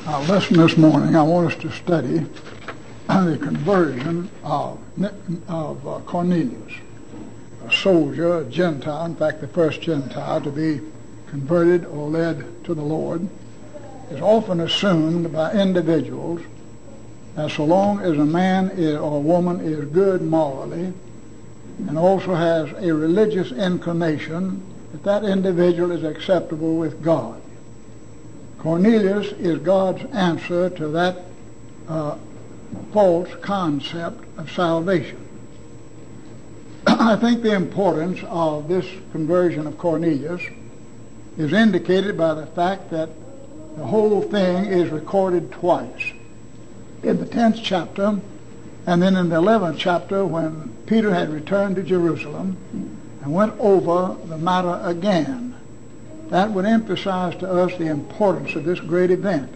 Our lesson this morning, I want us to study the conversion of Cornelius, a soldier, a Gentile, in fact the first Gentile to be converted or led to the Lord. Is often assumed by individuals that so long as a man or a woman is good morally and also has a religious inclination, that individual is acceptable with God. Cornelius is God's answer to that false concept of salvation. I think the importance of this conversion of Cornelius is indicated by the fact that the whole thing is recorded twice. In the 10th chapter, and then in the 11th chapter, when Peter had returned to Jerusalem and went over the matter again. That would emphasize to us the importance of this great event.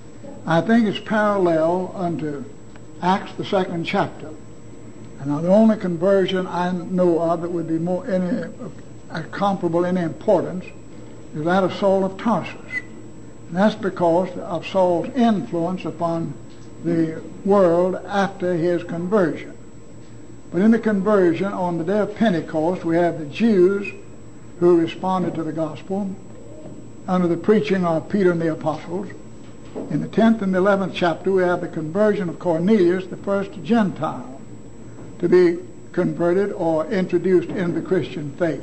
I think it's parallel unto Acts, the 2nd chapter. And now the only conversion I know of that would be more comparable in importance is that of Saul of Tarsus. And that's because of Saul's influence upon the world after his conversion. But in the conversion, on the day of Pentecost, we have the Jews who responded to the gospel under the preaching of Peter and the apostles. In the 10th and the 11th chapter, we have the conversion of Cornelius, the first Gentile to be converted or introduced into the Christian faith.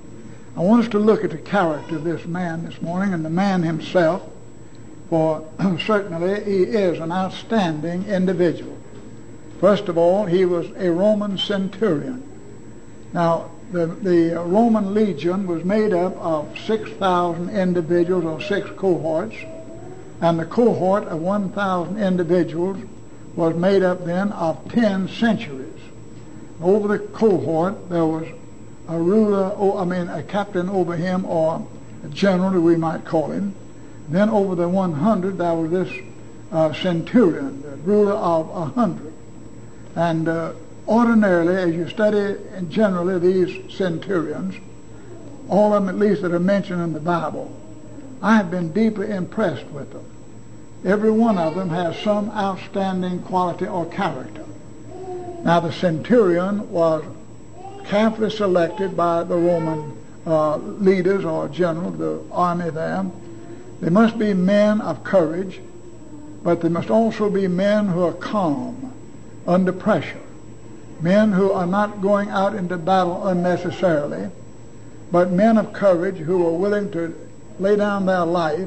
I want us to look at the character of this man this morning and the man himself, for certainly he is an outstanding individual. First of all, he was a Roman centurion. Now, the Roman legion was made up of 6,000 individuals or 6 cohorts, and the cohort of 1,000 individuals was made up then of 10 centuries. Over the cohort there was a ruler, a captain over him, or a general, we might call him. Then over the 100 there was this centurion, the ruler of 100. And ordinarily, as you study generally these centurions, all of them at least that are mentioned in the Bible, I have been deeply impressed with them. Every one of them has some outstanding quality or character. Now the centurion was carefully selected by the Roman leaders or generals, the army there. They must be men of courage, but they must also be men who are calm under pressure. Men who are not going out into battle unnecessarily, but men of courage who are willing to lay down their life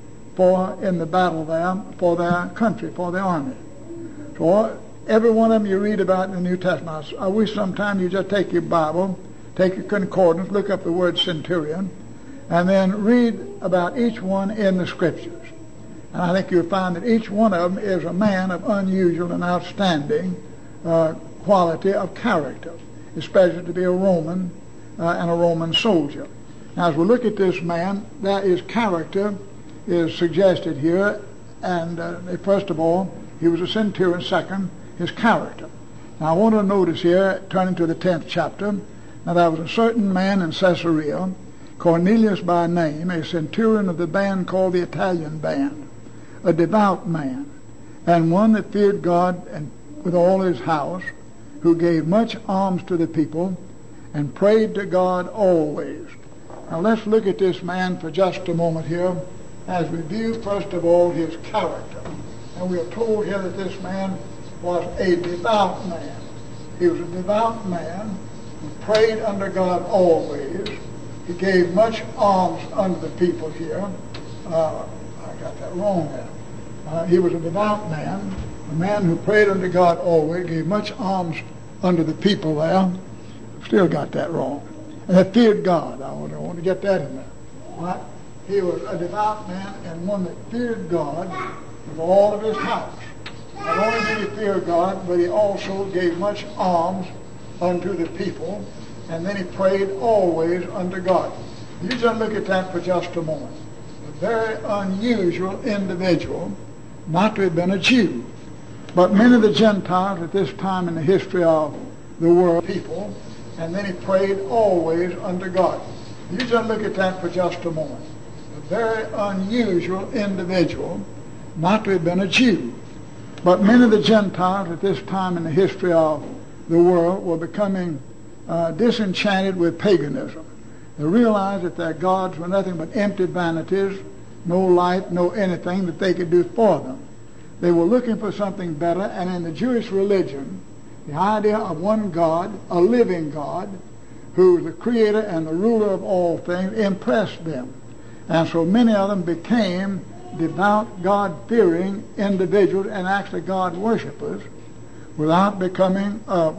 in the battle there for their country, for the army. So every one of them you read about in the New Testament. I wish sometime you just take your Bible, take your concordance, look up the word centurion, and then read about each one in the Scriptures. And I think you'll find that each one of them is a man of unusual and outstanding quality of character, especially to be a Roman and a Roman soldier. Now, as we look at this man, his character is suggested here, and first of all, he was a centurion. Second, his character. Now, I want to notice here, turning to the 10th chapter, now there was a certain man in Caesarea, Cornelius by name, a centurion of the band called the Italian band, a devout man, and one that feared God and with all his house, who gave much alms to the people and prayed to God always. Now let's look at this man for just a moment here as we view first of all his character. And we are told here that this man was a devout man. He was a devout man who prayed under God always. He gave much alms unto the people here. I got that wrong there. He was a devout man, a man who prayed unto God always, gave much alms unto the people there. Still got that wrong. And that feared God. I want to get that in there. Right? He was a devout man and one that feared God with all of his house. Not only did he fear God, but he also gave much alms unto the people, and then he prayed always unto God. You just look at that for just a moment. A very unusual individual, not to have been a Jew. But many of the Gentiles at this time in the history of the world people, and then he prayed always unto God. You just look at that for just a moment. A very unusual individual, not to have been a Jew. But many of the Gentiles at this time in the history of the world were becoming disenchanted with paganism. They realized that their gods were nothing but empty vanities, no life, no anything that they could do for them. They were looking for something better, and in the Jewish religion, the idea of one God, a living God, who is the creator and the ruler of all things, impressed them. And so many of them became devout, God-fearing individuals and actually God worshippers without becoming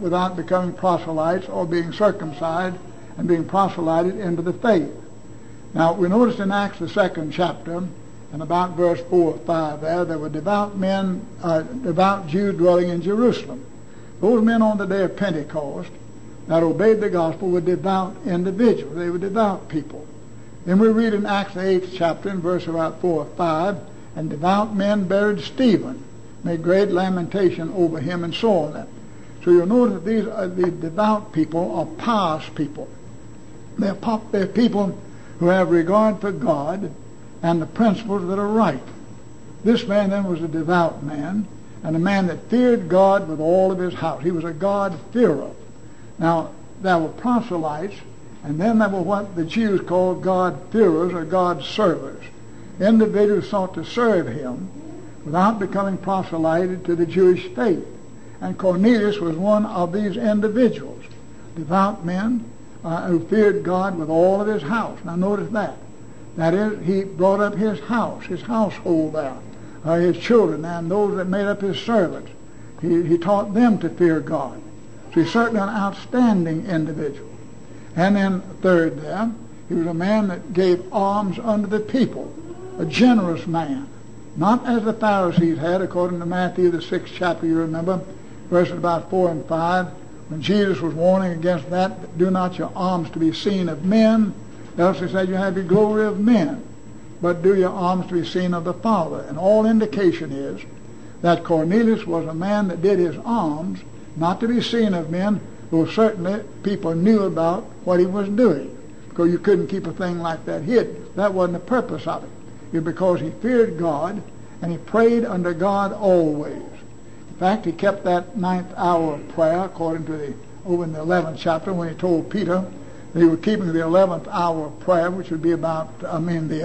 proselytes or being circumcised and being proselyted into the faith. Now, we notice in Acts the 2nd chapter, and about verse 4 or 5 there were devout men, devout Jews dwelling in Jerusalem. Those men on the day of Pentecost that obeyed the gospel were devout individuals. They were devout people. Then we read in Acts the 8th chapter, in verse about 4 or 5, and devout men buried Stephen, made great lamentation over him, and so on. So you'll notice that these are the devout people, are pious people. They're people who have regard for God and the principles that are right. This man then was a devout man, and a man that feared God with all of his house. He was a God-fearer. Now, there were proselytes, and then there were what the Jews called God-fearers or God-servers. Individuals sought to serve him without becoming proselyted to the Jewish faith. And Cornelius was one of these individuals, devout men who feared God with all of his house. Now notice that. That is, he brought up his house, his household there, his children, and those that made up his servants. He taught them to fear God. So he's certainly an outstanding individual. And then third there, he was a man that gave alms unto the people, a generous man. Not as the Pharisees had, according to Matthew the 6th chapter, you remember, verses about 4 and 5, when Jesus was warning against that, do not your alms to be seen of men, else he said you have your glory of men, but do your alms to be seen of the Father. And all indication is that Cornelius was a man that did his alms, not to be seen of men, though certainly people knew about what he was doing, because you couldn't keep a thing like that hid. That wasn't the purpose of it. It was because he feared God, and he prayed unto God always. In fact, he kept that 9th hour of prayer, according to over in the 11th chapter, when he told Peter that he was keeping the 11th hour of prayer, which would be about, the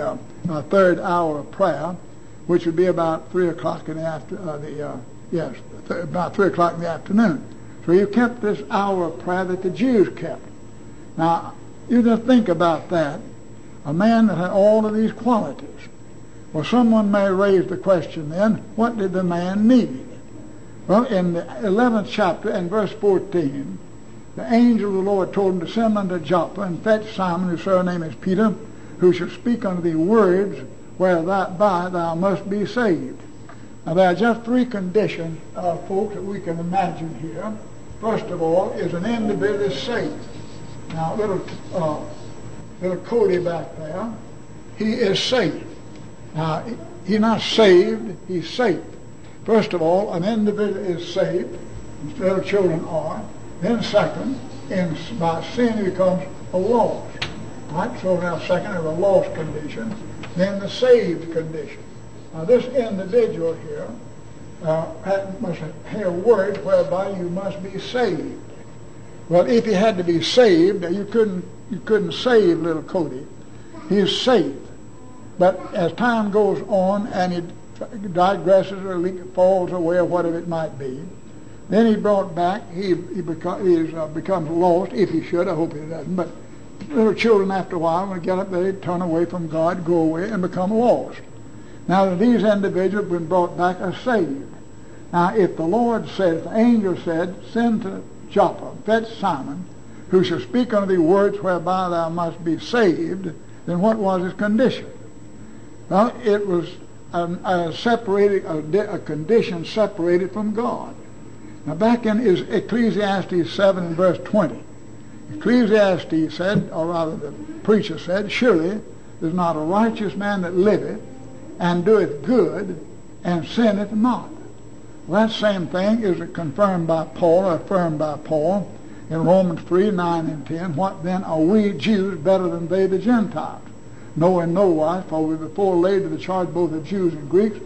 3rd hour of prayer, which would be about 3 o'clock in the about 3 o'clock in the afternoon. So he kept this hour of prayer that the Jews kept. Now, you just think about that. A man that had all of these qualities. Well, someone may raise the question then, what did the man need? Well, in the 11th chapter and verse 14, the angel of the Lord told him to send unto Joppa and fetch Simon, whose surname is Peter, who shall speak unto thee words whereby thou must be saved. Now, there are just 3 conditions, folks, that we can imagine here. First of all, is an individual saved. Now, little Cody back there, he is saved. Now, he's not saved, he's saved. First of all, an individual is saved, little children are. Then second, by sin he becomes a lost. Right? So now second is a lost condition. Then the saved condition. Now this individual here must hear words whereby you must be saved. Well, if he had to be saved, you couldn't save little Cody. He's saved. But as time goes on and he digresses or falls away or whatever it might be, then he's brought back. He becomes lost, if he should. I hope he doesn't. But little children, after a while, when they get up there, they turn away from God, go away, and become lost. Now, these individuals have been brought back are saved. Now, if the Lord said, if the angel said, send to Joppa, fetch Simon, who shall speak unto thee words whereby thou must be saved, then what was his condition? Well, it was a condition separated from God. Now, back in Ecclesiastes 7 and verse 20, Ecclesiastes said, or rather the preacher said, surely there's not a righteous man that liveth and doeth good and sinneth not. Well, that same thing is confirmed by Paul, or affirmed by Paul, in Romans 3, 9 and 10. What then are we Jews better than they the Gentiles? No, in no wise, for we before laid to the charge both of Jews and Greeks,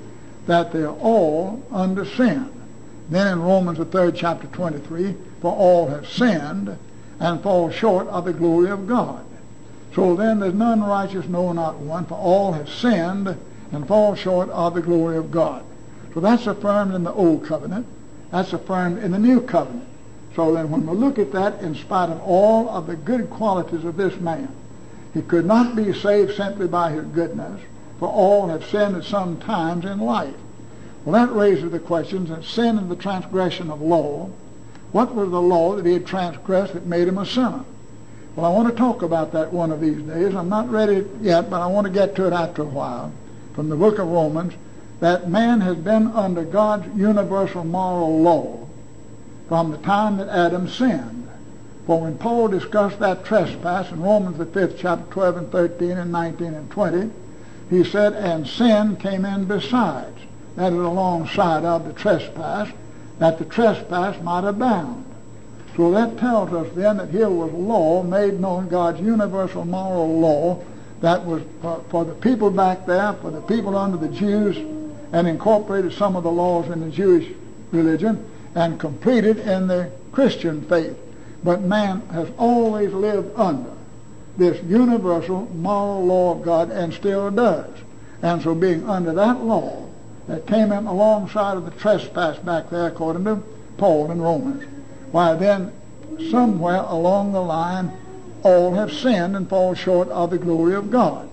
that they are all under sin. Then in Romans the 3rd chapter 23, for all have sinned and fall short of the glory of God. So then there's none righteous, no, not one, for all have sinned and fall short of the glory of God. So that's affirmed in the Old Covenant. That's affirmed in the New Covenant. So then when we look at that, in spite of all of the good qualities of this man, he could not be saved simply by his goodness, for all have sinned at some times in life. Well, that raises the questions that sin is the transgression of law. What was the law that he had transgressed that made him a sinner? Well, I want to talk about that one of these days. I'm not ready yet, but I want to get to it after a while. From the book of Romans, that man has been under God's universal moral law from the time that Adam sinned. For when Paul discussed that trespass in Romans the 5th chapter 12 and 13 and 19 and 20, he said, and sin came in besides. That is alongside of the trespass, that the trespass might abound. So that tells us then that here was law made known, God's universal moral law, that was for the people back there, for the people under the Jews, and incorporated some of the laws in the Jewish religion, and completed in the Christian faith. But man has always lived under this universal moral law of God, and still does. And so being under that law that came in alongside of the trespass back there, according to Paul in Romans, why then somewhere along the line all have sinned and fall short of the glory of God.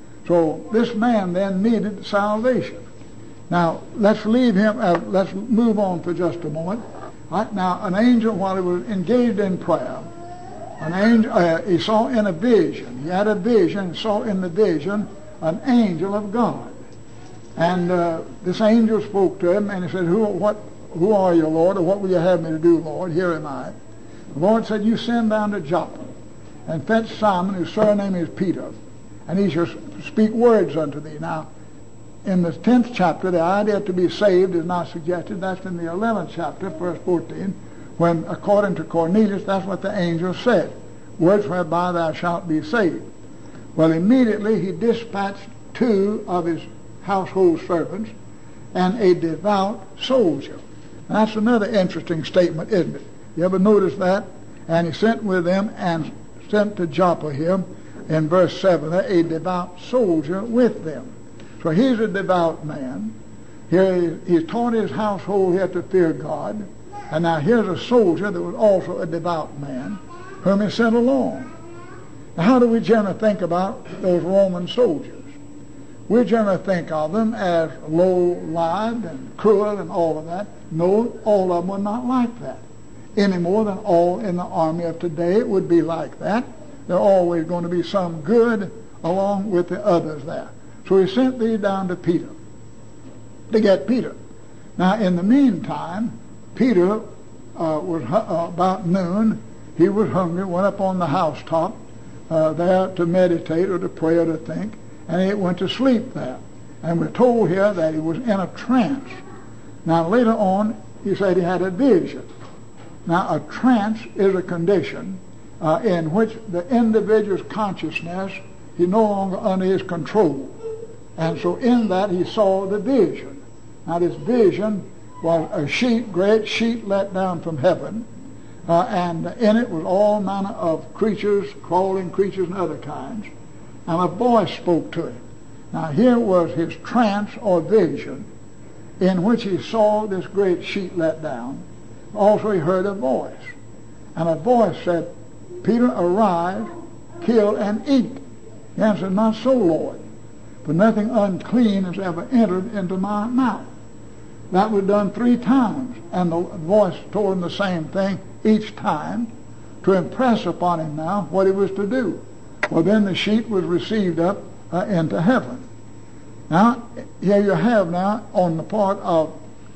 So this man then needed salvation. Now let's leave him. Let's move on for just a moment. Right now, an angel, while he was engaged in prayer, an angel he saw in a vision. He had a vision. Saw in the vision an angel of God, and this angel spoke to him, and he said, "Who are you, Lord, or what will you have me to do, Lord? Here am I." The Lord said, "You send down to Joppa and fetch Simon, whose surname is Peter, and he shall speak words unto thee." Now, in the 10th chapter, the idea to be saved is not suggested. That's in the 11th chapter, verse 14, when, according to Cornelius, that's what the angel said, words whereby thou shalt be saved. Well, immediately he dispatched 2 of his household servants and a devout soldier. Now, that's another interesting statement, isn't it? You ever notice that? And he sent with them and sent to Joppa here in verse 7, a devout soldier with them. So he's a devout man. Here he's taught his household here to fear God. And now here's a soldier that was also a devout man, whom he sent along. Now, how do we generally think about those Roman soldiers? We generally think of them as low-lived and cruel and all of that. No, all of them were not like that. Any more than all in the army of today would be like that. There are always going to be some good along with the others there. So he sent these down to Peter, to get Peter. Now, in the meantime, Peter was about noon. He was hungry, went up on the housetop there to meditate or to pray or to think, and he went to sleep there. And we're told here that he was in a trance. Now, later on, he said he had a vision. Now, a trance is a condition in which the individual's consciousness is no longer under his control. And so in that he saw the vision. Now this vision was a sheet, great sheet let down from heaven, and in it was all manner of creatures, crawling creatures and other kinds, and a voice spoke to him. Now here was his trance or vision in which he saw this great sheet let down. Also he heard a voice, and a voice said, "Peter, arise, kill and eat." He answered, "Not so, Lord, for nothing unclean has ever entered into my mouth." That was done 3 times, and the voice told him the same thing each time to impress upon him now what he was to do. Well, then the sheet was received up into heaven. Now, here you have now on the part of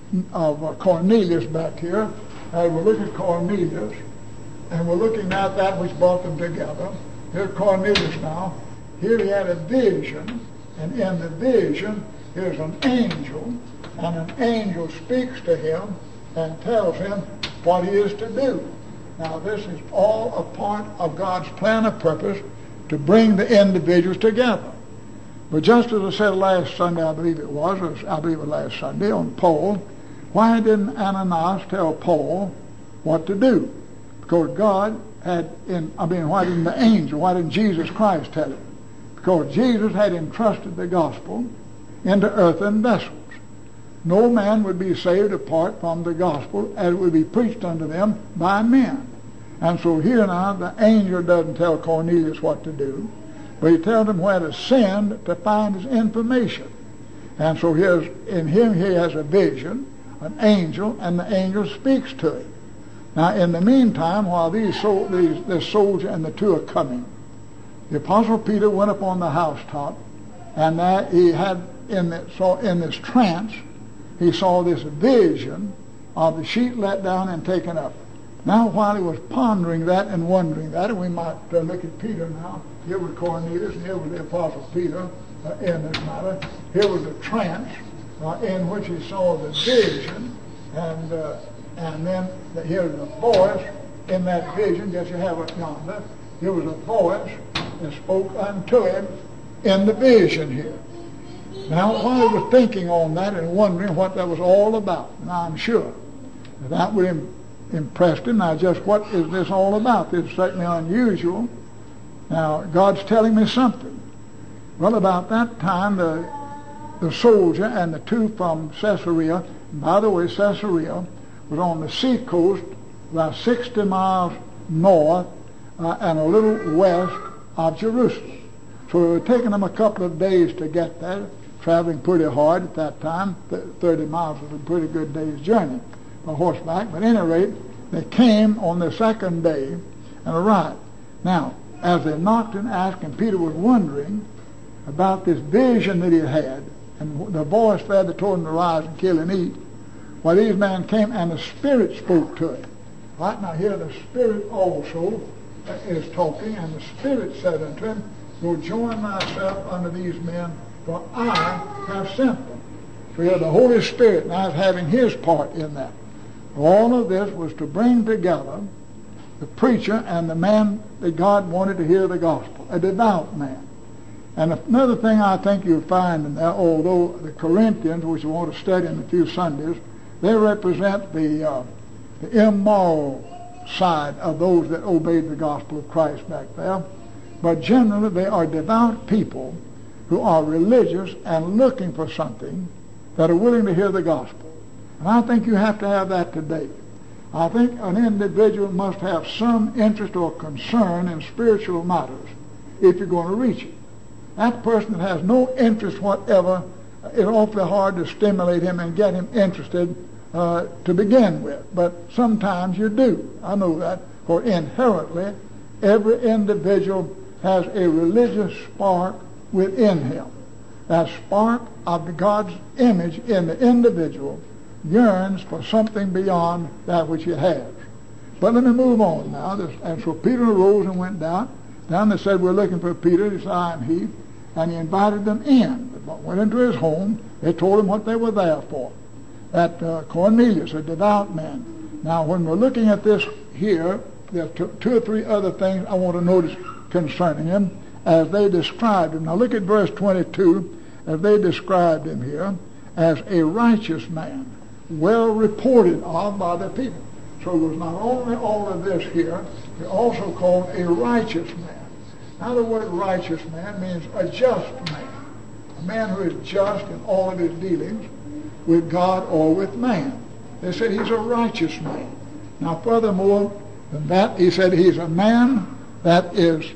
Cornelius back here, as we look at Cornelius, and we're looking at that which brought them together. Here's Cornelius now. Here he had a vision, and in the vision here's an angel, and an angel speaks to him and tells him what he is to do. Now this is all a part of God's plan of purpose to bring the individuals together. But just as I said last Sunday, I believe it was last Sunday on Paul, why didn't Ananias tell Paul what to do? Because God had, why didn't the angel, why didn't Jesus Christ tell him? Because Jesus had entrusted the gospel into earthen vessels. No man would be saved apart from the gospel as it would be preached unto them by men. And so here now, the angel doesn't tell Cornelius what to do, but he tells him where to send to find his information. And so in him he has a vision, an angel, and the angel speaks to him. Now in the meantime, while this soldier and the two are coming, the Apostle Peter went up on the housetop, and that he had in this trance, he saw this vision of the sheet let down and taken up. Now while he was pondering that and wondering that, and we might look at Peter now. Here was Cornelius, and here was the Apostle Peter in this matter. Here was the trance in which he saw the vision, and then here's a voice in that vision, just you have it yonder. There was a voice that spoke unto him in the vision here. Now, while he was thinking on that and wondering what that was all about, and I'm sure that would impress him. Now, just what is this all about? This is certainly unusual. Now, God's telling me something. Well, about that time, the soldier and the two from Caesarea, and by the way, Caesarea was on the seacoast about 60 miles north and a little west of Jerusalem. So it would have taken them a couple of days to get there, traveling pretty hard at that time. 30 miles was a pretty good day's journey by horseback. But at any rate, they came on the second day and arrived. Now, as they knocked and asked, and Peter was wondering about this vision that he had, and the voice there that told him to rise and kill and eat, well, these men came and the Spirit spoke to him. Right now here the Spirit also is talking, and the Spirit said unto him, go join thyself unto these men, for I have sent them. So here the Holy Spirit now is having his part in that. All of this was to bring together the preacher and the man that God wanted to hear the gospel, a devout man. And another thing I think you'll find in there, although the Corinthians, which we want to study in a few Sundays, they represent the immoral side of those that obeyed the gospel of Christ back there. But generally they are devout people who are religious and looking for something that are willing to hear the gospel. And I think you have to have that today. I think an individual must have some interest or concern in spiritual matters if you're going to reach it. That person that has no interest whatever, it's awfully hard to stimulate him and get him interested to begin with. But sometimes you do. I know that. For inherently, every individual has a religious spark within him. That spark of God's image in the individual yearns for something beyond that which he has. But let me move on now. And so Peter arose and went down. They said, we're looking for Peter. He said, I am he. And he invited them in. They went into his home. They told him what they were there for. That Cornelius, a devout man. Now, when we're looking at this here, there are two or three other things I want to notice concerning him as they described him. Now, look at verse 22, as they described him here as a righteous man, well reported of by the people. So it was not only all of this here, he also called a righteous man. Now, the word righteous man means a just man, a man who is just in all of his dealings with God or with man. They said he's a righteous man. Now, furthermore than that, he said he's a man that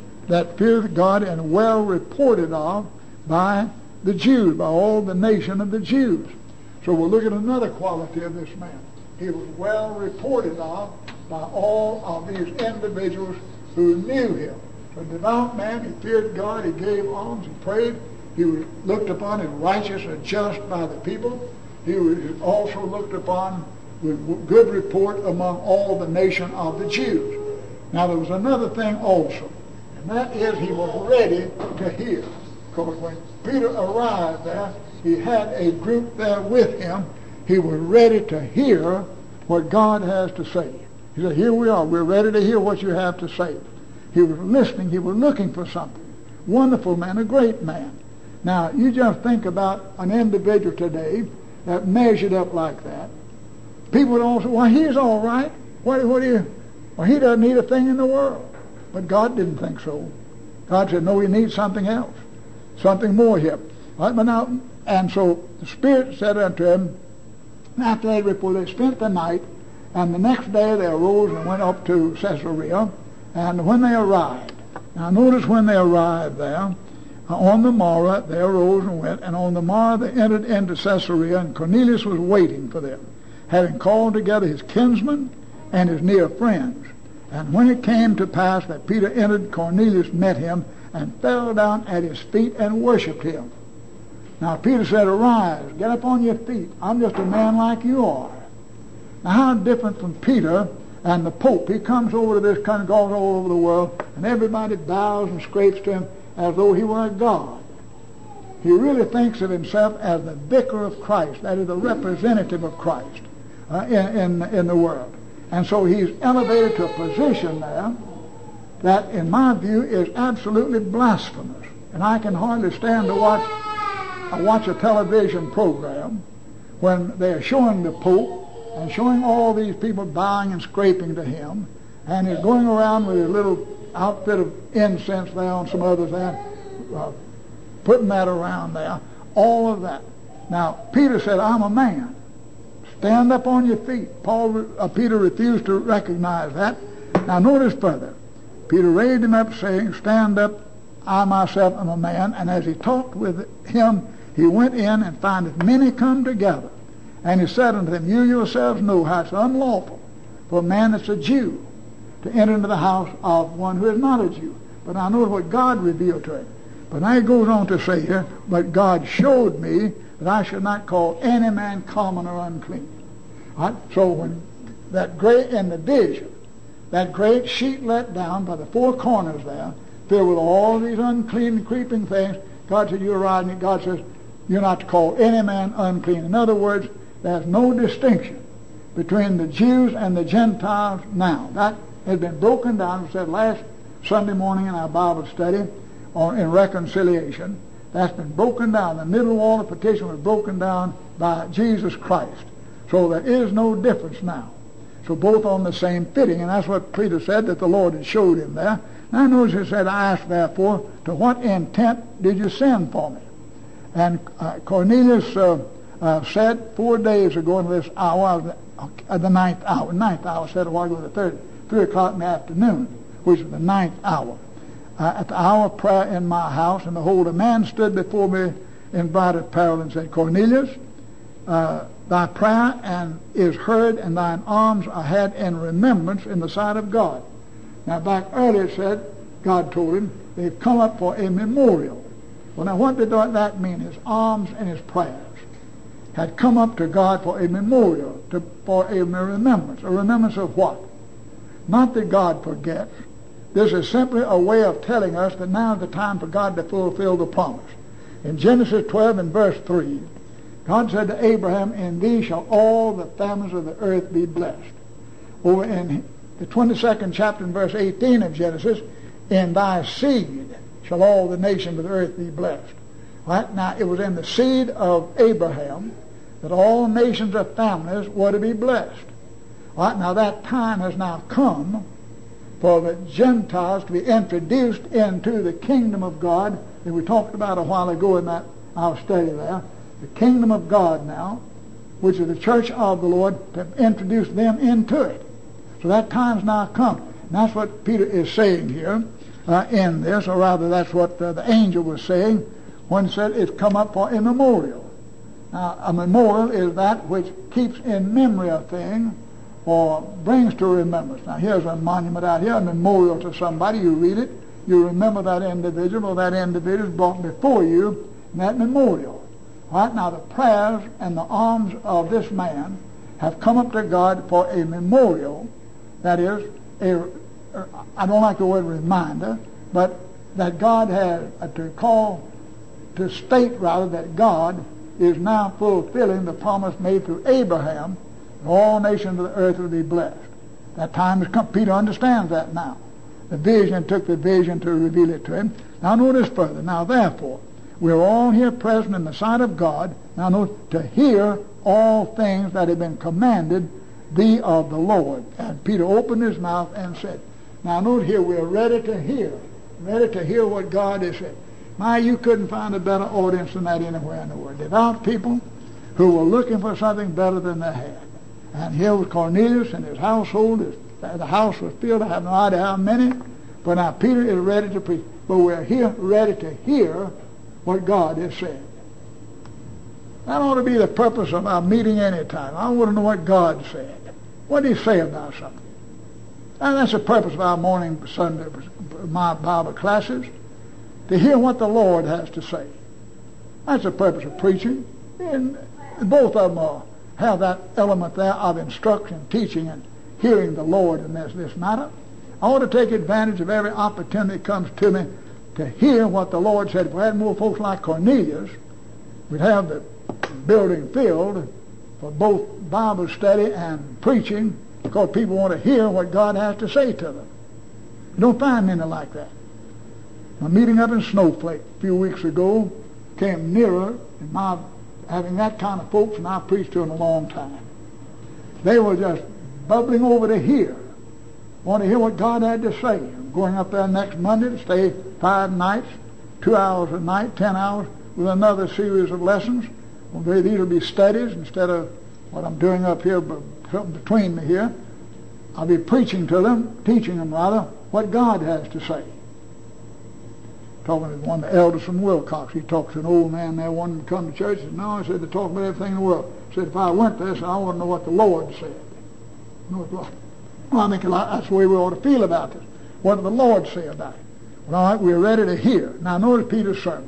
fears God and well reported of by the Jews, by all the nation of the Jews. So we'll look at another quality of this man. He was well reported of by all of these individuals who knew him. A devout man, he feared God, he gave alms, he prayed, he was looked upon as righteous and just by the people. He was also looked upon with good report among all the nation of the Jews. Now there was another thing also, and that is he was ready to hear. Because when Peter arrived there, he had a group there with him. He was ready to hear what God has to say. He said, here we are, we're ready to hear what you have to say. He was listening, he was looking for something. Wonderful man, a great man. Now, you just think about an individual today that measured up like that. People would all say, well, he's all right. Well, he doesn't need a thing in the world. But God didn't think so. God said, no, he needs something else, something more here. All right, but now, and so the Spirit said unto him, after they spent the night, and the next day they arose and went up to Caesarea. And when they arrived, now notice when they arrived there, on the morrow they arose and went, and on the morrow they entered into Caesarea, and Cornelius was waiting for them, having called together his kinsmen and his near friends. And when it came to pass that Peter entered, Cornelius met him, and fell down at his feet and worshipped him. Now Peter said, arise, get up on your feet. I'm just a man like you are. Now how different from Peter and the Pope. He comes over to this country, goes all over the world, and everybody bows and scrapes to him as though he were a god. He really thinks of himself as the vicar of Christ, that is the representative of Christ in the world. And so he's elevated to a position there that, in my view, is absolutely blasphemous. And I can hardly stand to watch a television program when they are showing the Pope and showing all these people bowing and scraping to him, and he's going around with his little outfit of incense there and some others there, putting that around there, all of that. Now, Peter said, I'm a man. Stand up on your feet. Peter refused to recognize that. Now, notice further. Peter raised him up, saying, stand up, I myself am a man. And as he talked with him, he went in and findeth many come together. And he said unto them, you yourselves know how it's unlawful for a man that's a Jew to enter into the house of one who is not a Jew. But I know what God revealed to him. But now he goes on to say here, but God showed me that I should not call any man common or unclean. Right? So when that great, in the vision, that great sheet let down by the four corners there, filled with all these unclean, creeping things, God said, you're riding it. God says, you're not to call any man unclean. In other words, there's no distinction between the Jews and the Gentiles now. That has been broken down. We said last Sunday morning in our Bible study in reconciliation. That's been broken down. The middle wall of partition was broken down by Jesus Christ. So there is no difference now. So both on the same fitting. And that's what Peter said that the Lord had showed him there. Now notice he said, I ask therefore, to what intent did you send for me? And Cornelius said 4 days ago in this hour, the ninth hour, said a while ago, the 3 o'clock in the afternoon, which is the ninth hour. At the hour of prayer in my house, and behold, a man stood before me in bright apparel and said, Cornelius, thy prayer is heard, and thine alms are had in remembrance in the sight of God. Now back earlier it said, God told him, they've come up for a memorial. Well, now what did that mean? His alms and his prayers had come up to God for a memorial, for a remembrance. A remembrance of what? Not that God forgets. This is simply a way of telling us that now is the time for God to fulfill the promise. In Genesis 12 and verse 3, God said to Abraham, in thee shall all the families of the earth be blessed. Over in the 22nd chapter and verse 18 of Genesis, in thy seed shall all the nations of the earth be blessed. Right? Now, it was in the seed of Abraham that all nations of families were to be blessed. Right? Now, that time has now come for the Gentiles to be introduced into the kingdom of God that we talked about a while ago in our study there. The kingdom of God now, which is the church of the Lord, to introduce them into it. So that time's now come. And that's what Peter is saying here in this, or rather that's what the angel was saying when he said it's come up for a memorial. Now, a memorial is that which keeps in memory a thing or brings to remembrance. Now, here's a monument out here, a memorial to somebody. You read it, you remember that individual, or that individual is brought before you in that memorial. Right now, the prayers and the alms of this man have come up to God for a memorial. That is, I don't like the word reminder, but that God has to state rather that God is now fulfilling the promise made through Abraham, that all nations of the earth will be blessed. That time has come. Peter understands that now. The vision took the vision to reveal it to him. Now notice further. Now therefore, we're all here present in the sight of God, now note, to hear all things that have been commanded thee of the Lord. And Peter opened his mouth and said, now note here, we're ready to hear what God has said. My, you couldn't find a better audience than that anywhere in the world. Devout people who were looking for something better than they had. And here was Cornelius and his household. The house was filled. I have no idea how many. But now Peter is ready to preach. But we're here ready to hear what God has said. That ought to be the purpose of our meeting any time. I want to know what God said. What did he say about something? And that's the purpose of our morning Sunday, my Bible classes, to hear what the Lord has to say. That's the purpose of preaching. And both of them have that element there of instruction, teaching, and hearing the Lord in this matter. I want to take advantage of every opportunity that comes to me to hear what the Lord said. If we had more folks like Cornelius, we'd have the building filled for both Bible study and preaching, because people want to hear what God has to say to them. You don't find many like that. My meeting up in Snowflake a few weeks ago came nearer in my having that kind of folks, and I preached to them a long time. They were just bubbling over to hear. Want to hear what God had to say. I'm going up there next Monday to stay 5 nights, 2 hours a night, 10 hours, with another series of lessons. Well, these will be studies instead of what I'm doing up here between me here. I'll be preaching to them, teaching them rather, what God has to say. Talking to one of the elders from Wilcox. He talked to an old man there wanting to come to church. He said, no, I said, they talk about everything in the world. He said, if I went there, I said, I want to know what the Lord said. Well, I think that's the way we ought to feel about this. What did the Lord say about it? Well, all right, we're ready to hear. Now, notice Peter's sermon.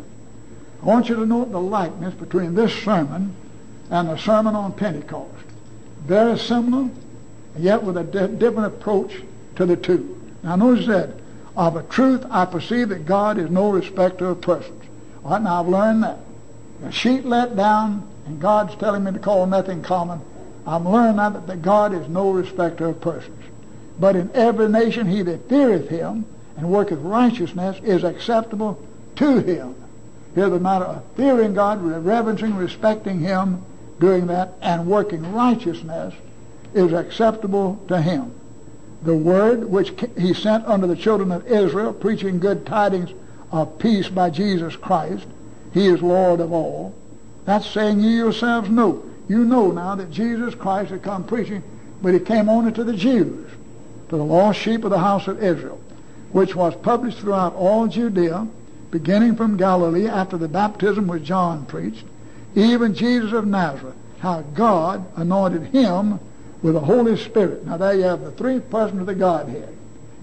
I want you to note the likeness between this sermon and the sermon on Pentecost. Very similar, yet with a different approach to the two. Now, notice that. Of a truth, I perceive that God is no respecter of persons. All right, now I've learned that. A sheet let down, and God's telling me to call nothing common. I've learned that God is no respecter of persons. But in every nation he that feareth him and worketh righteousness is acceptable to him. Here's the matter of fearing God, reverencing, respecting him, doing that, and working righteousness is acceptable to him. The word which he sent unto the children of Israel, preaching good tidings of peace by Jesus Christ, he is Lord of all. That's saying ye yourselves know. You know now that Jesus Christ had come preaching, but he came only to the Jews, to the lost sheep of the house of Israel, which was published throughout all Judea, beginning from Galilee after the baptism which John preached, even Jesus of Nazareth, how God anointed him with the Holy Spirit. Now there you have the three persons of the Godhead.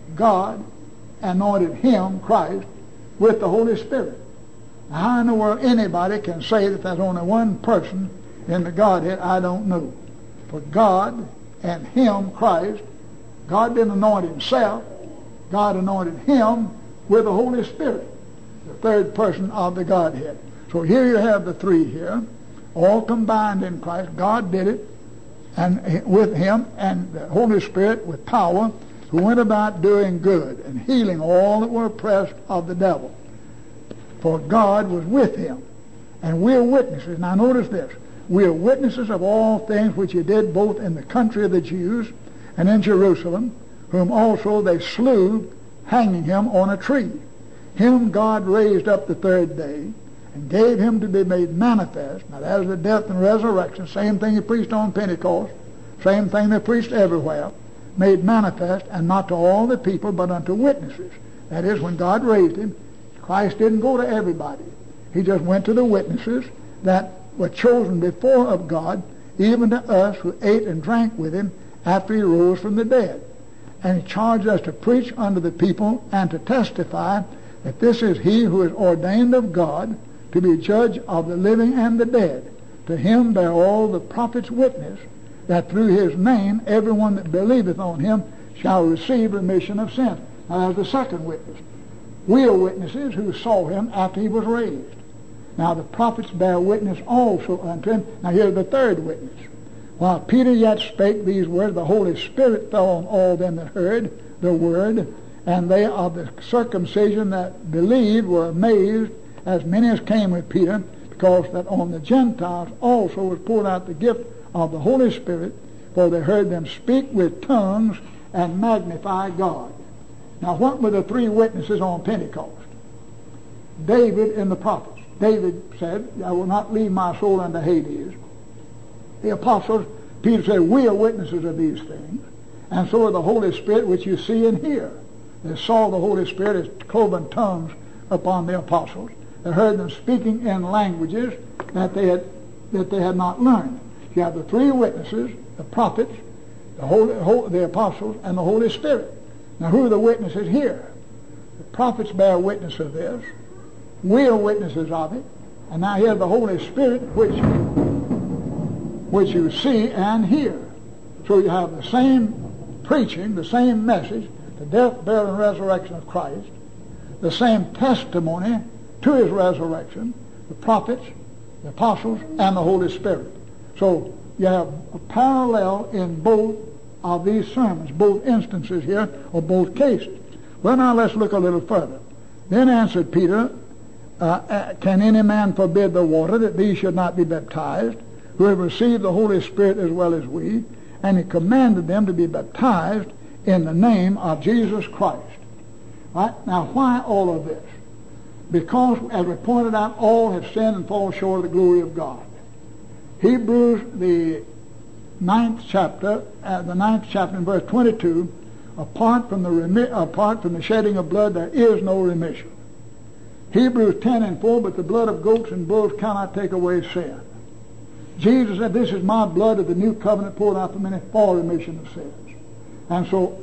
God anointed him, Christ, with the Holy Spirit. Now how in the world anybody can say that there's only one person in the Godhead, I don't know. For God and him, Christ, God didn't anoint himself. God anointed him with the Holy Spirit, the third person of the Godhead. So here you have the three here, all combined in Christ. God did it, and with him and the Holy Spirit with power, who went about doing good and healing all that were oppressed of the devil. For God was with him. And we're witnesses. Now notice this. We are witnesses of all things which he did both in the country of the Jews and in Jerusalem, whom also they slew, hanging him on a tree. Him God raised up the third day, and gave him to be made manifest. Now that is the death and resurrection. Same thing he preached on Pentecost. Same thing they preached everywhere. Made manifest, and not to all the people, but unto witnesses. That is, when God raised him, Christ didn't go to everybody. He just went to the witnesses that were chosen before of God, even to us who ate and drank with him after he rose from the dead. And he charged us to preach unto the people and to testify that this is he who is ordained of God to be judge of the living and the dead. To him bear all the prophets witness that through his name everyone that believeth on him shall receive remission of sins. Now there's the second witness. We are witnesses who saw him after he was raised. Now the prophets bear witness also unto him. Now here's the third witness. While Peter yet spake these words, the Holy Spirit fell on all them that heard the word, and they of the circumcision that believed were amazed as many as came with Peter, because that on the Gentiles also was poured out the gift of the Holy Spirit, for they heard them speak with tongues and magnify God. Now, what were the three witnesses on Pentecost? David and the prophets. David said, I will not leave my soul unto Hades. The apostles, Peter said, we are witnesses of these things. And so are the Holy Spirit, which you see and hear. They saw the Holy Spirit as cloven tongues upon the apostles. They heard them speaking in languages that they had not learned. You have the three witnesses, the prophets, the apostles, and the Holy Spirit. Now, who are the witnesses here? The prophets bear witness of this. We are witnesses of it. And now here's the Holy Spirit, which you see and hear. So you have the same preaching, the same message, the death, burial, and resurrection of Christ, the same testimony to his resurrection, the prophets, the apostles, and the Holy Spirit. So you have a parallel in both of these sermons, both instances here, or both cases. Well, now let's look a little further. Then answered Peter, can any man forbid the water that these should not be baptized, who have received the Holy Spirit as well as we? And he commanded them to be baptized in the name of Jesus Christ. Right? Now, why all of this? Because, as we pointed out, all have sinned and fall short of the glory of God. Hebrews, the 9th chapter in verse 22, apart from the shedding of blood, there is no remission. Hebrews 10:4, but the blood of goats and bulls cannot take away sin. Jesus said, this is my blood of the new covenant poured out for many for remission of sins. And so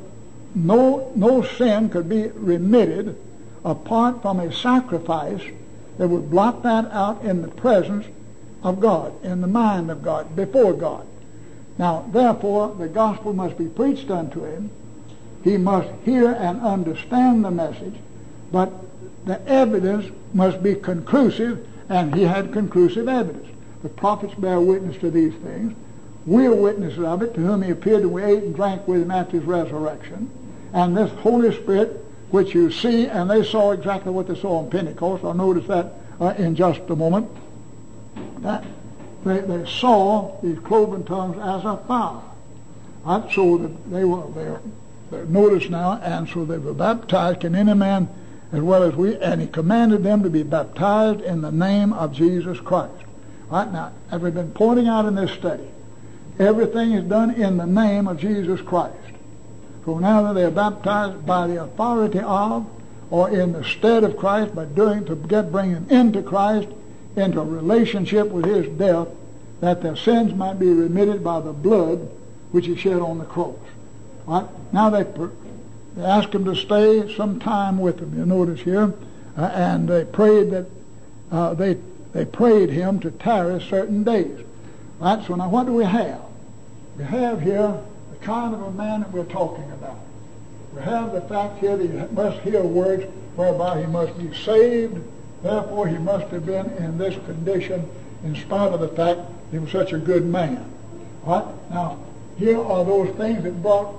no sin could be remitted apart from a sacrifice that would blot that out in the presence of God, in the mind of God, before God. Now, therefore, the gospel must be preached unto him. He must hear and understand the message, but the evidence must be conclusive, and he had conclusive evidence. The prophets bear witness to these things. We are witnesses of it, to whom he appeared, and we ate and drank with him after his resurrection. And this Holy Spirit, which you see, and they saw exactly what they saw on Pentecost. I'll notice that in just a moment. That they saw these cloven tongues as a fire. Right? So that they were there. Notice now, and so they were baptized, can any man as well as we, and he commanded them to be baptized in the name of Jesus Christ. Right now, as we've been pointing out in this study, everything is done in the name of Jesus Christ. So now that they are baptized by the authority of, or in the stead of Christ, by bring them into Christ, into a relationship with his death, that their sins might be remitted by the blood which he shed on the cross. Right? Now they asked him to stay some time with them. You notice here, and they prayed that they prayed him to tarry certain days. Right? So now what do we have? We have here the kind of a man that we're talking about. We have the fact here that he must hear words whereby he must be saved. Therefore, he must have been in this condition in spite of the fact he was such a good man. Right? Now, here are those things that brought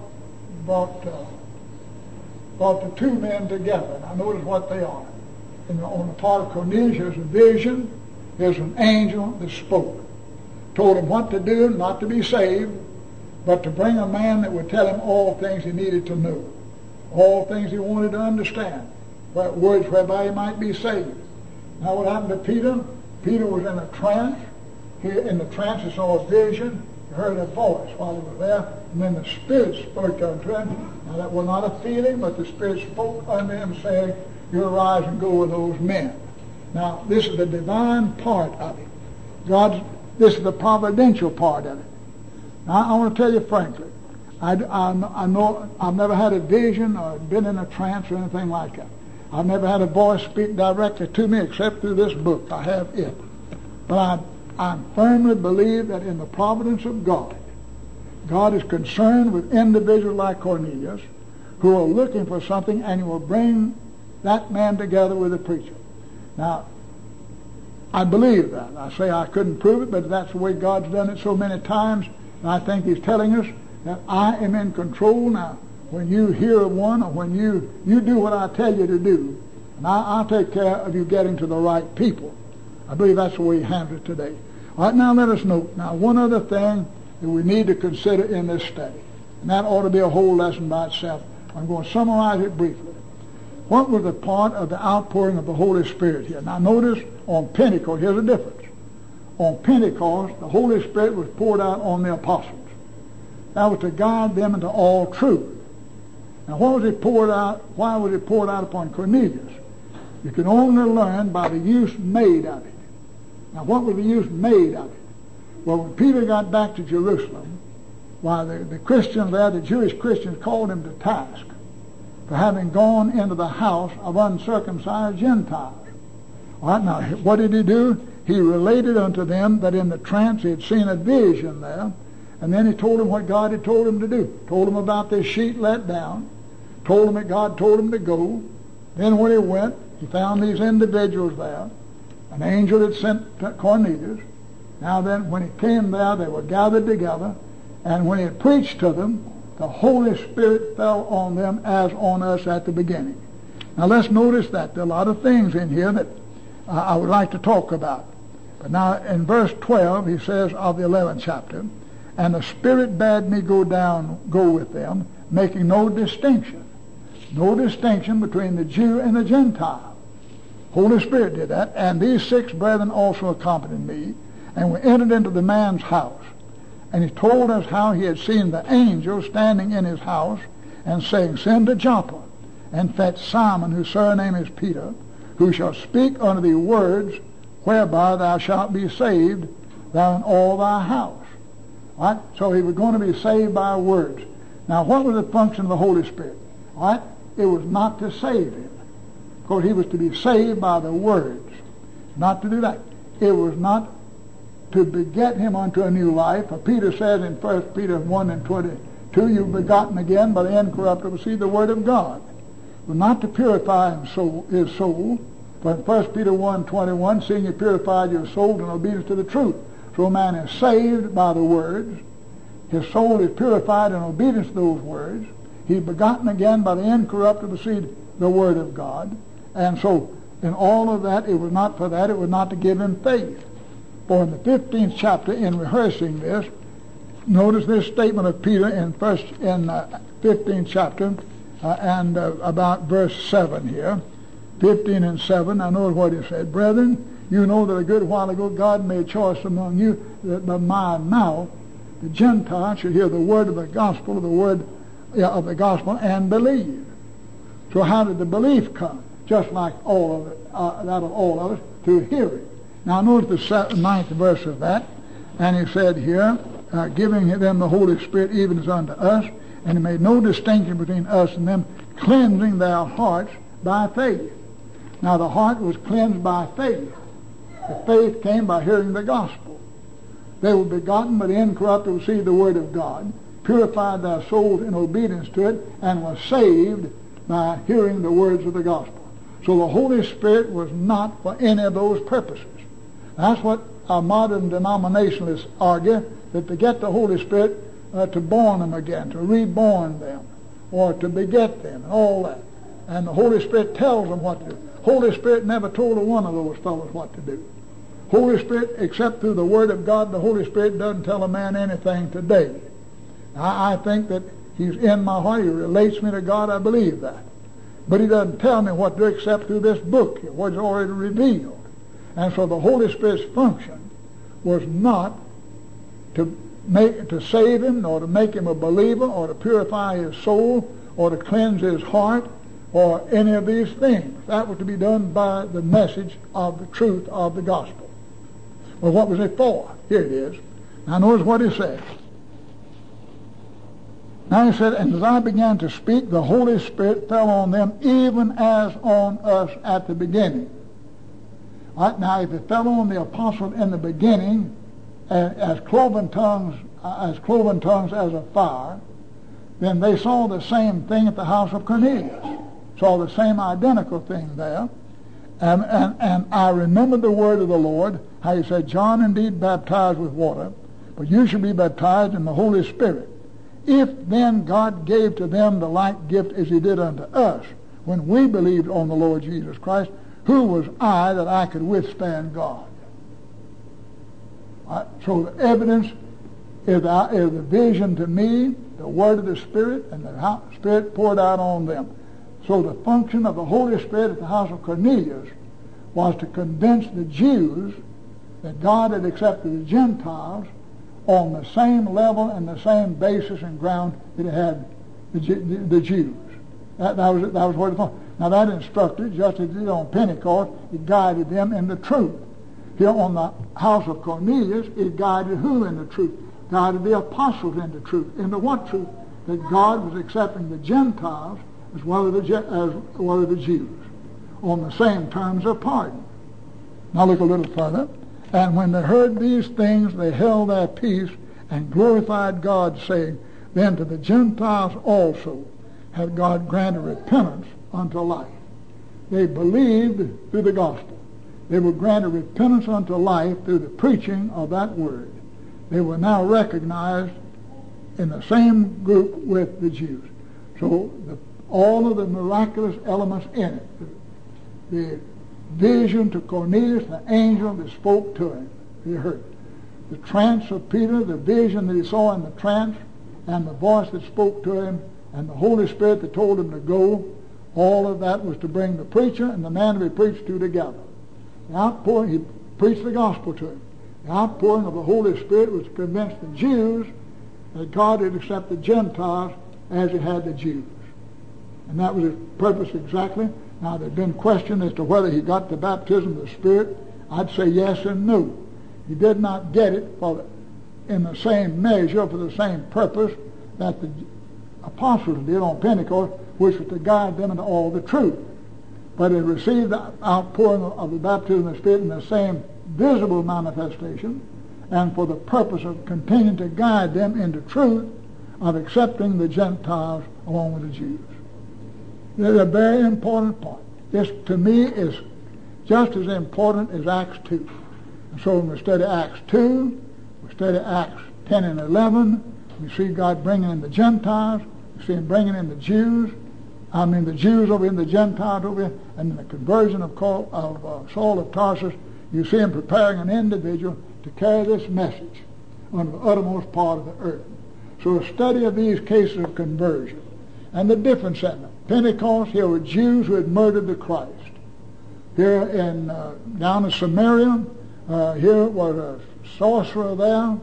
the two men together. Now, notice what they are. On the part of Cornelius, there's a vision. There's an angel that spoke. Told him what to do, not to be saved, but to bring a man that would tell him all things he needed to know. All things he wanted to understand. Words whereby he might be saved. Now what happened to Peter? Peter was in a trance. In the trance he saw a vision. He heard a voice while he was there. And then the Spirit spoke unto him. Now that was not a feeling, but the Spirit spoke unto him saying, you arise and go with those men. Now this is the divine part of it. This is the providential part of it. Now I want to tell you frankly, I know I've never had a vision or been in a trance or anything like that. I've never had a voice speak directly to me except through this book. I have it. But I firmly believe that in the providence of God, God is concerned with individuals like Cornelius who are looking for something, and he will bring that man together with a preacher. Now, I believe that. I say I couldn't prove it, but that's the way God's done it so many times. And I think he's telling us that I am in control now. When you hear of one, or when you do what I tell you to do, And I'll take care of you getting to the right people. I believe that's the way he handles it today. All right, now let us note. Now, one other thing that we need to consider in this study, and that ought to be a whole lesson by itself. I'm going to summarize it briefly. What was the part of the outpouring of the Holy Spirit here? Now, notice on Pentecost, here's the difference. On Pentecost, the Holy Spirit was poured out on the apostles. That was to guide them into all truth. Now, what was it poured out? Why was it poured out upon Cornelius? You can only learn by the use made of it. Now, what was the use made of it? Well, when Peter got back to Jerusalem, why the Christians there, the Jewish Christians, called him to task for having gone into the house of uncircumcised Gentiles. All right, now, what did he do? He related unto them that in the trance he had seen a vision there, and then he told them what God had told him to do. Told them about this sheet let down, told them that God told him to go. Then when he went, he found these individuals there. An angel had sent to Cornelius. Now then, when he came there, they were gathered together, and when he had preached to them, the Holy Spirit fell on them as on us at the beginning. Now let's notice that there are a lot of things in here that I would like to talk about. But now in verse 12, he says of the 11th chapter, and the Spirit bade me go with them, making no distinction. No distinction between the Jew and the Gentile. Holy Spirit did that. And these 6 brethren also accompanied me, and we entered into the man's house. And he told us how he had seen the angel standing in his house, and saying, Send to Joppa, and fetch Simon, whose surname is Peter, who shall speak unto thee words, whereby thou shalt be saved, thou and all thy house. All right? So he was going to be saved by words. Now, what was the function of the Holy Spirit? All right? It was not to save him. Of course, he was to be saved by the words. Not to do that. It was not to beget him unto a new life. For Peter says in 1 Peter 1 and 22, you've begotten again by the incorruptible seed, the word of God. It was not to purify his soul. But in 1 Peter 1:21, seeing you purified your soul in obedience to the truth. So a man is saved by the words. His soul is purified in obedience to those words. He's begotten again by the incorruptible seed, the word of God. And so in all of that, it was not for that. It was not to give him faith. For in the 15th chapter, in rehearsing this, notice this statement of Peter in 15th chapter and about verse 7 here. 15 and 7, I know what he said. Brethren, you know that a good while ago God made choice among you that by my mouth the Gentiles should hear the word of the gospel, and believe. So how did the belief come? Just like all of it, that of all of us, through hearing. Now notice the 9th verse of that, and he said here, giving them the Holy Spirit even as unto us, and he made no distinction between us and them, cleansing their hearts by faith. Now the heart was cleansed by faith. The faith came by hearing the gospel. They were begotten by the incorruptible seed, the word of God, purified their souls in obedience to it, and were saved by hearing the words of the gospel. So the Holy Spirit was not for any of those purposes. That's what our modern denominationalists argue, that to get the Holy Spirit, to born them again, to reborn them, or to beget them, and all that. And the Holy Spirit tells them what to do. Holy Spirit never told a one of those fellows what to do. Holy Spirit, except through the Word of God, the Holy Spirit doesn't tell a man anything today. I think that He's in my heart. He relates me to God. I believe that. But He doesn't tell me what to do except through this book here, what's already revealed. And so the Holy Spirit's function was not to save him, nor to make him a believer, or to purify his soul, or to cleanse his heart, or any of these things. That was to be done by the message of the truth of the gospel. Well, what was it for? Here it is. Now notice what he says. Now he said, and as I began to speak, the Holy Spirit fell on them even as on us at the beginning. All right, now if it fell on the apostles in the beginning as cloven tongues as a fire, then they saw the same thing at the house of Cornelius. Saw the same identical thing there. And I remembered the word of the Lord, how he said, John indeed baptized with water, but you shall be baptized in the Holy Spirit. If then God gave to them the like gift as he did unto us, when we believed on the Lord Jesus Christ, who was I that I could withstand God? So the evidence is the vision to me, the word of the Spirit, and the Spirit poured out on them. So the function of the Holy Spirit at the house of Cornelius was to convince the Jews that God had accepted the Gentiles on the same level and the same basis and ground that it had the Jews. That was what it was. Now that instructed, just as it did on Pentecost, it guided them in the truth. Here on the house of Cornelius, it guided who in the truth? Guided the apostles into truth. Into what truth? That God was accepting the Gentiles as well as the Jews on the same terms of pardon. Now look a little further. And when they heard these things, they held their peace and glorified God, saying, then to the Gentiles also had God granted repentance unto life. They believed through the gospel. They were granted repentance unto life through the preaching of that word. They were now recognized in the same group with the Jews. So all of the miraculous elements in it, the vision to Cornelius, the angel that spoke to him, he heard. The trance of Peter, the vision that he saw in the trance, and the voice that spoke to him, and the Holy Spirit that told him to go, all of that was to bring the preacher and the man to be preached to together. The outpouring, he preached the gospel to him. The outpouring of the Holy Spirit was to convince the Jews that God had accepted Gentiles as he had the Jews. And that was his purpose exactly. Now, there had been question as to whether he got the baptism of the Spirit. I'd say yes and no. He did not get it in the same measure for the same purpose that the apostles did on Pentecost, which was to guide them into all the truth. But he received the outpouring of the baptism of the Spirit in the same visible manifestation, and for the purpose of continuing to guide them into truth of accepting the Gentiles along with the Jews. There's a very important point. This, to me, is just as important as Acts 2. And so when we study Acts 2, we study Acts 10 and 11, we see God bringing in the Gentiles, we see him bringing in the Jews, the Jews over in the Gentiles over here, and in the conversion of Saul of Tarsus, you see him preparing an individual to carry this message on the uttermost part of the earth. So a study of these cases of conversion and the difference in them. Pentecost, here were Jews who had murdered the Christ. Here down in Samaria, here was a sorcerer there,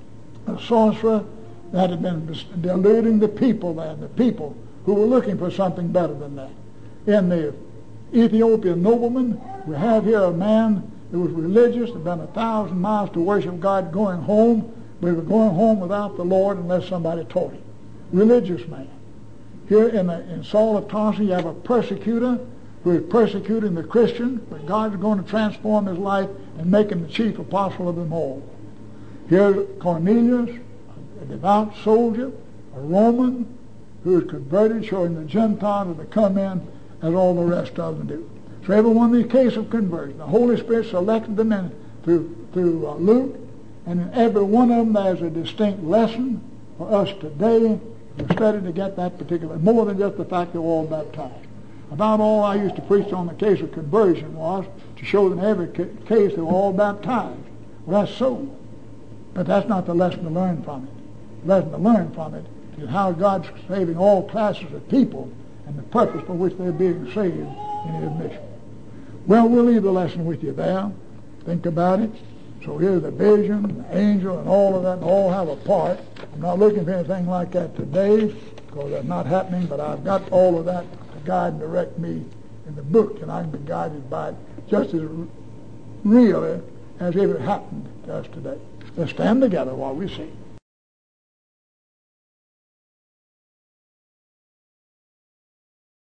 a sorcerer that had been deluding the people there, the people who were looking for something better than that. In the Ethiopian nobleman, we have here a man that was religious, had been 1,000 miles to worship God, going home, but he was going home without the Lord unless somebody taught him. Religious man. Here in Saul of Tarsus, you have a persecutor who is persecuting the Christians, but God's going to transform his life and make him the chief apostle of them all. Here's Cornelius, a devout soldier, a Roman, who is converted, showing the Gentiles to come in as all the rest of them do. So every one of these cases of conversion, the Holy Spirit selected them in through Luke, and in every one of them there's a distinct lesson for us today. We study to get that particular, more than just the fact that we're all baptized. About all I used to preach on the case of conversion was to show that in every case they were all baptized. Well, that's so. But that's not the lesson to learn from it. The lesson to learn from it is how God's saving all classes of people and the purpose for which they're being saved in his mission. Well, we'll leave the lesson with you there. Think about it. So here's the vision, the angel, and all of that, and all have a part. I'm not looking for anything like that today, because that's not happening, but I've got all of that to guide and direct me in the book, and I can be guided by it just as really as if it happened to us today. Let's stand together while we sing.